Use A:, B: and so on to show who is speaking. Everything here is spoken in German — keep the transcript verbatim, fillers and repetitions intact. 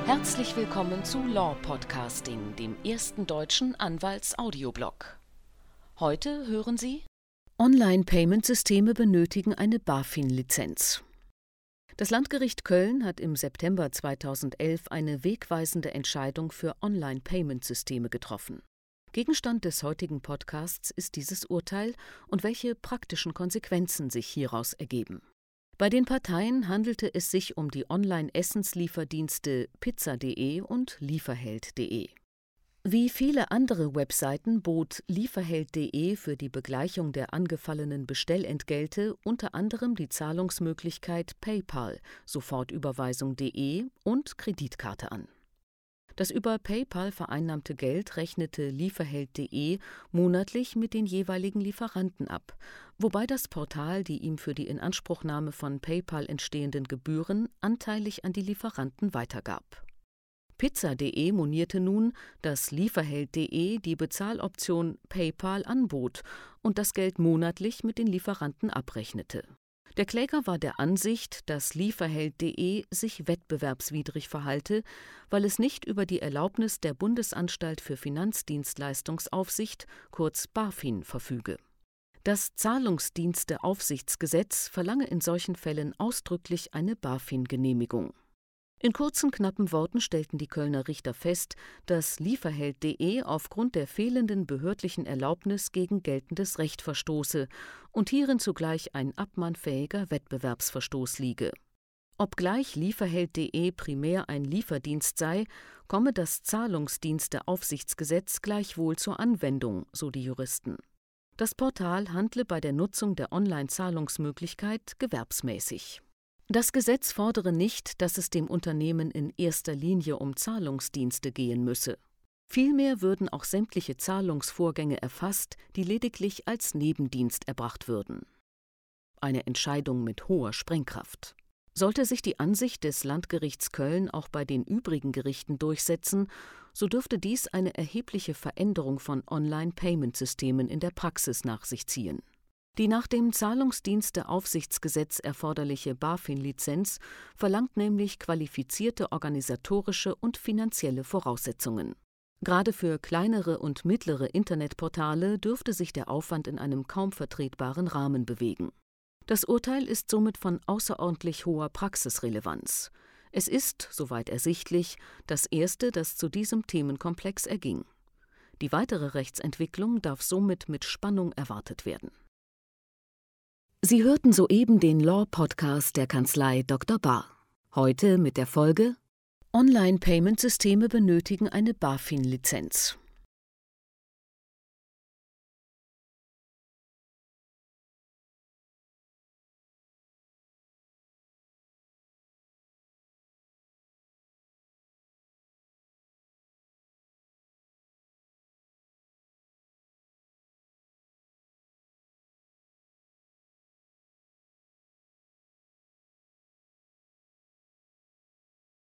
A: Herzlich willkommen zu Law Podcasting, dem ersten deutschen Anwalts-Audioblog. Heute hören Sie: Online-Payment-Systeme benötigen eine BaFin-Lizenz. Das Landgericht Köln hat im September zweitausendelf eine wegweisende Entscheidung für Online-Payment-Systeme getroffen. Gegenstand des heutigen Podcasts ist dieses Urteil und welche praktischen Konsequenzen sich hieraus ergeben. Bei den Parteien handelte es sich um die Online-Essenslieferdienste pizza punkt de und lieferheld punkt de. Wie viele andere Webseiten bot lieferheld punkt de für die Begleichung der angefallenen Bestellentgelte unter anderem die Zahlungsmöglichkeit PayPal, Sofortüberweisung punkt de und Kreditkarte an. Das über PayPal vereinnahmte Geld rechnete lieferheld punkt de monatlich mit den jeweiligen Lieferanten ab, wobei das Portal die ihm für die Inanspruchnahme von PayPal entstehenden Gebühren anteilig an die Lieferanten weitergab. pizza punkt de monierte nun, dass lieferheld punkt de die Bezahloption PayPal anbot und das Geld monatlich mit den Lieferanten abrechnete. Der Kläger war der Ansicht, dass lieferheld punkt de sich wettbewerbswidrig verhalte, weil es nicht über die Erlaubnis der Bundesanstalt für Finanzdienstleistungsaufsicht, kurz BaFin, verfüge. Das Zahlungsdiensteaufsichtsgesetz verlange in solchen Fällen ausdrücklich eine BaFin-Genehmigung. In kurzen, knappen Worten stellten die Kölner Richter fest, dass lieferheld punkt de aufgrund der fehlenden behördlichen Erlaubnis gegen geltendes Recht verstoße und hierin zugleich ein abmahnfähiger Wettbewerbsverstoß liege. Obgleich lieferheld punkt de primär ein Lieferdienst sei, komme das Zahlungsdiensteaufsichtsgesetz gleichwohl zur Anwendung, so die Juristen. Das Portal handle bei der Nutzung der Online-Zahlungsmöglichkeit gewerbsmäßig. Das Gesetz fordere nicht, dass es dem Unternehmen in erster Linie um Zahlungsdienste gehen müsse. Vielmehr würden auch sämtliche Zahlungsvorgänge erfasst, die lediglich als Nebendienst erbracht würden. Eine Entscheidung mit hoher Sprengkraft. Sollte sich die Ansicht des Landgerichts Köln auch bei den übrigen Gerichten durchsetzen, so dürfte dies eine erhebliche Veränderung von Online-Payment-Systemen in der Praxis nach sich ziehen. Die nach dem Zahlungsdiensteaufsichtsgesetz erforderliche BaFin-Lizenz verlangt nämlich qualifizierte organisatorische und finanzielle Voraussetzungen. Gerade für kleinere und mittlere Internetportale dürfte sich der Aufwand in einem kaum vertretbaren Rahmen bewegen. Das Urteil ist somit von außerordentlich hoher Praxisrelevanz. Es ist, soweit ersichtlich, das erste, das zu diesem Themenkomplex erging. Die weitere Rechtsentwicklung darf somit mit Spannung erwartet werden. Sie hörten soeben den Law-Podcast der Kanzlei Doktor Bahr. Heute mit der Folge: Online-Payment-Systeme benötigen eine BaFin-Lizenz.